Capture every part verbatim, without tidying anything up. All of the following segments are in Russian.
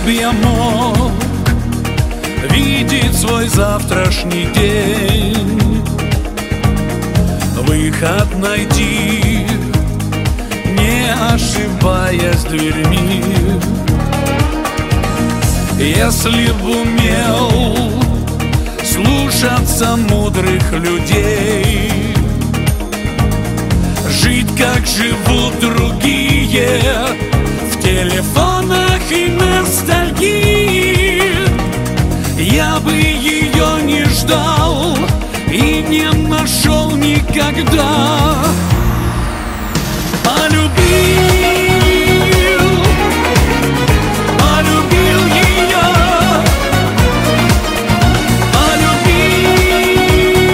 б я мог видеть свой завтрашний день, выход найти, не ошибаясь дверьми. Если б умел слушаться мудрых людей, жить, как живут другие, в телефонах и ностальгии, я бы ее не ждал и не нашел никогда. Полюбил, полюбил ее, полюбил,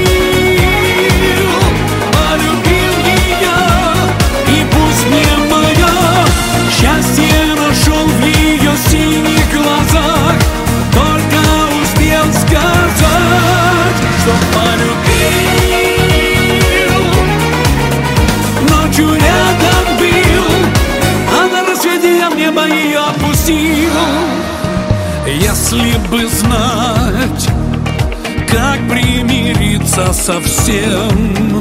полюбил ее, и пусть не мое счастье нашел в ее синих глазах, только успел сказать, что полюбил, ночью рядом был, а на рассвете я в небо ее опустил. Если бы знать, как примириться со всем,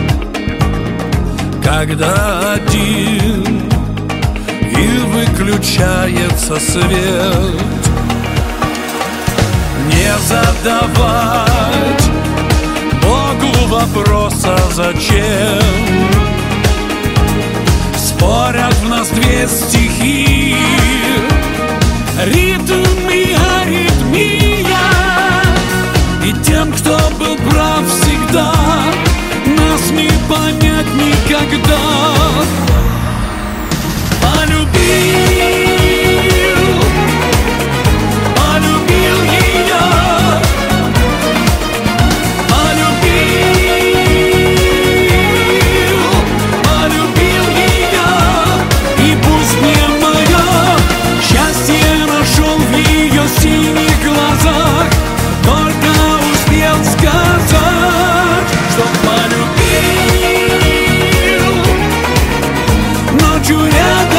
когда один и выключается свет, не задавать Богу вопроса зачем. Спорят в нас две стихии, ритм и аритмия, и тем, кто был прав всегда, нас не понять никогда. Полюбил, полюбил ее, полюбил, полюбил ее, и пусть не мое счастье нашел в ее синих глазах, только успел сказать, что полюбил, ночью рядом